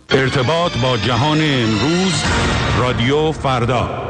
ارتباط با جهان امروز، رادیو فردا.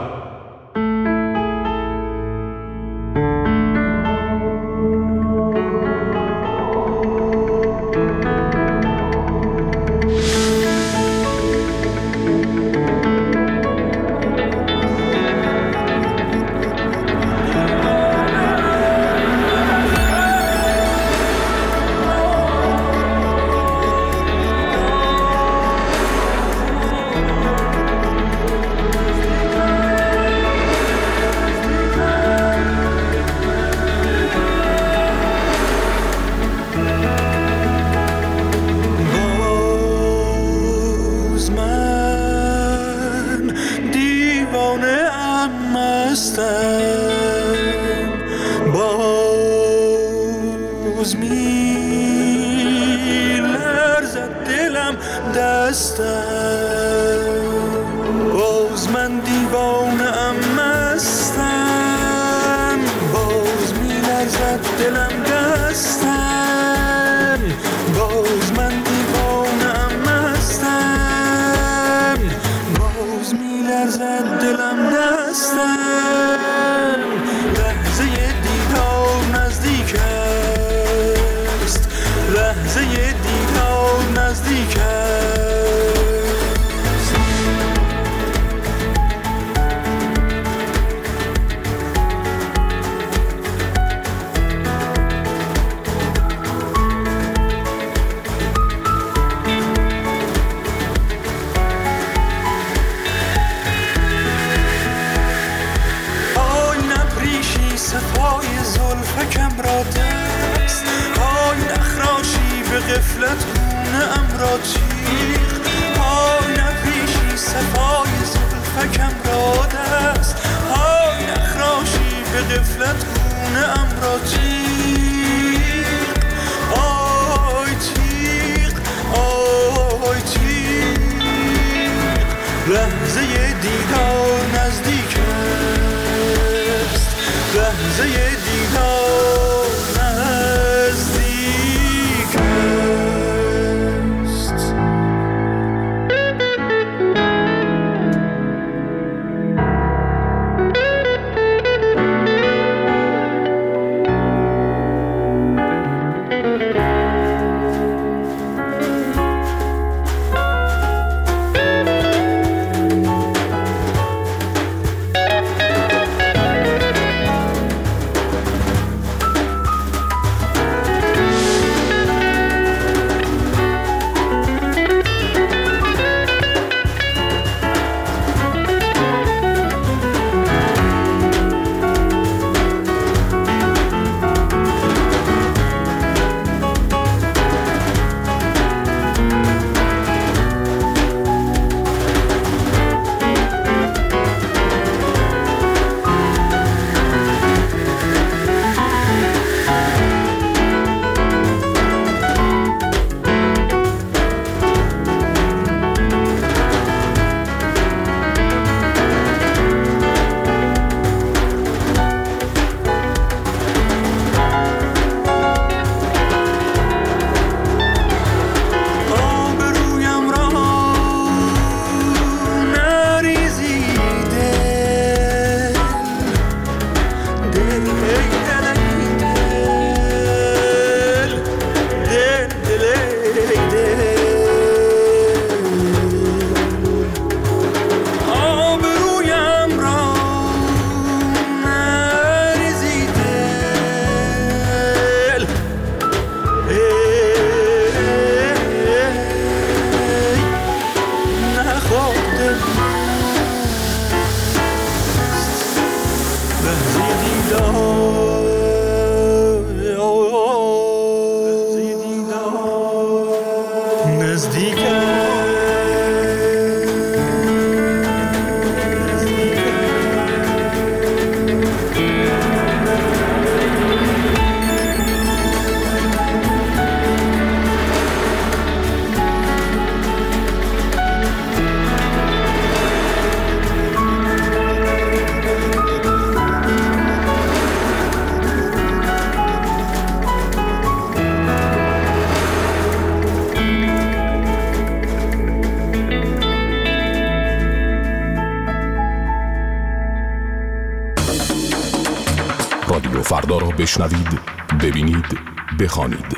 فردا را بشنوید، ببینید، بخوانید.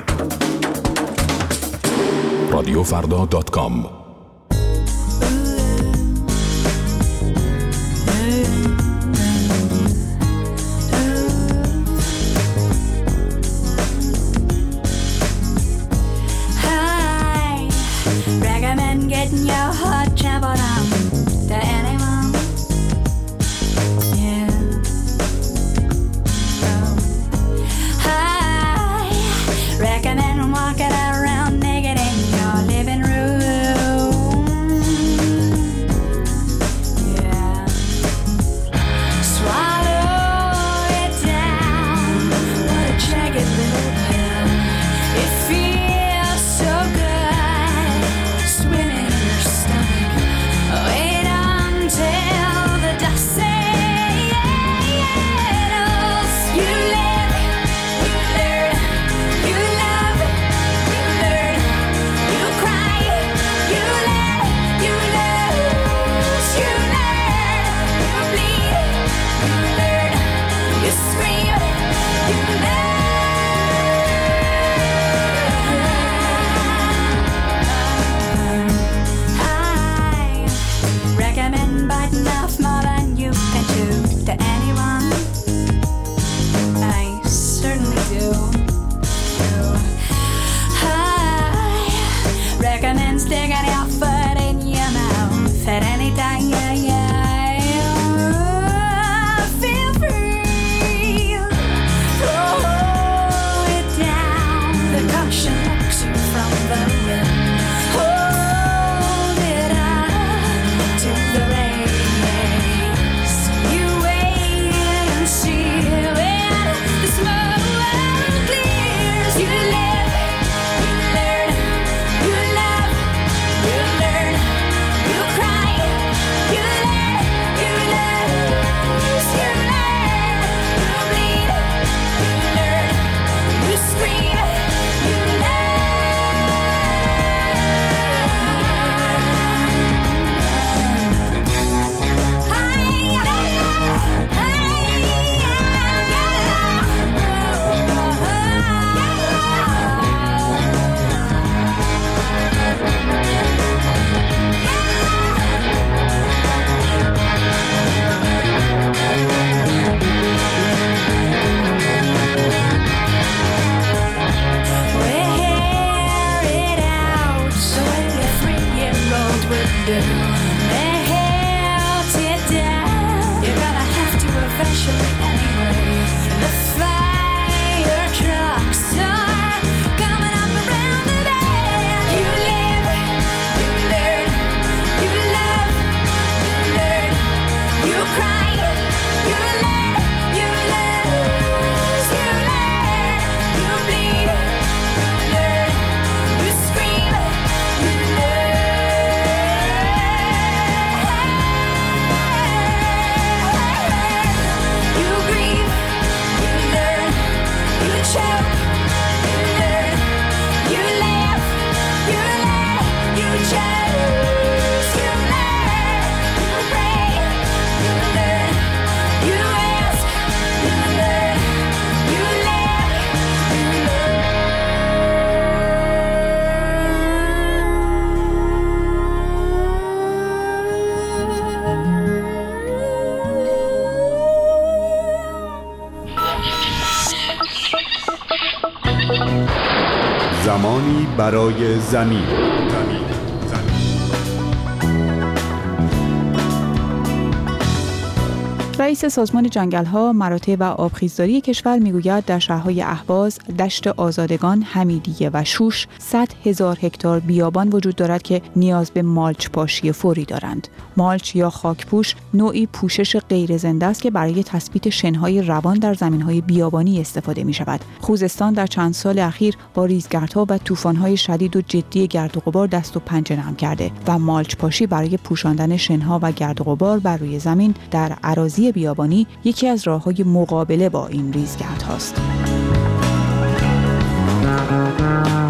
رادیوفردا.com. Recommend getting your hot travel on to anyone. Yeah. I recommend walking around naked in your living room. Yeah. Swallow it down. What a jagged little pill. It feels so good. Wait until the dust settles. You live, you learn, you love, you learn, you cry, you let, you lose, you learn, you bleed, you learn, you scream, you learn. Recommend biting off more than you can chew to anyone. I certainly do. I recommend sticking your foot in your mouth at any time. Feel free. Throw it down. The caution looks you from the wind. Hold it up to the race. You wait and see when the smoke clears. You live, you learn, you love, you learn, you cry, you let, you lose, you learn, you bleed, you learn, you scream, you learn. Wear it out so every 3-year-old would do. Melt it down. You're gonna have to eventually anyway. The fire trucks are coming up around the bend. You live, you learn, you love, you learn, you cry, you let, you lose, you learn, you bleed, you learn, you scream, you learn, you grieve, you learn, you choke, you learn, you laugh, you laugh, you choose, you learn, you pray, you learn, you ask, you learn, you laugh, you زمانی برای زمین. رئیس سازمان جنگل‌ها، مراتع و آبخیزداری کشور میگوید در شهرهای اهواز، دشت آزادگان، حمیدیه و شوش 100,000 هکتار بیابان وجود دارد که نیاز به مالچ پاشی فوری دارند. مالچ یا خاکپوش نوعی پوشش غیر زنده است که برای تثبیت شن‌های روان در زمین‌های بیابانی استفاده می‌شود. خوزستان در چند سال اخیر با ریزگردها و طوفان‌های شدید و جدی گرد و غبار دست و پنجه نرم کرده و مالچ پاشی برای پوشاندن شن‌ها و گرد و غبار بر روی زمین در اراضی بیابانی یکی از راه‌های مقابله با این ریزگردهاست.